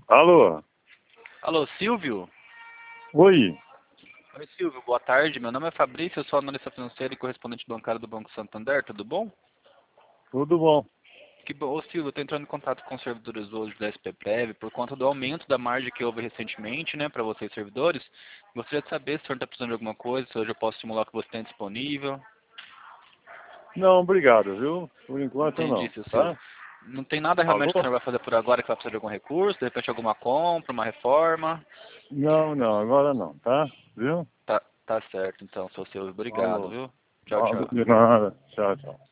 Alô? Alô, Silvio? Oi. Oi, Silvio, boa tarde. Meu nome é Fabrício, eu sou analista financeiro e correspondente bancário do Banco Santander, tudo bom? Tudo bom? Que bom. Ô, Silvio, eu estou entrando em contato com os servidores hoje da SPPrev por conta do aumento da margem que houve recentemente, né, para vocês servidores. Gostaria de saber se o senhor está precisando de alguma coisa, se hoje eu posso estimular o que você tem disponível. Não, obrigado, viu? Por enquanto Entendi, não, seu Silvio. tá? Não tem nada realmente Alô? que o senhor vai fazer por agora que vai precisar de algum recurso, de repente alguma compra, uma reforma? Não, não, agora não, tá? Viu? Tá certo então, seu Silvio. Obrigado, Alô? viu? Tchau, Alô, tchau. de nada. Tchau, tchau.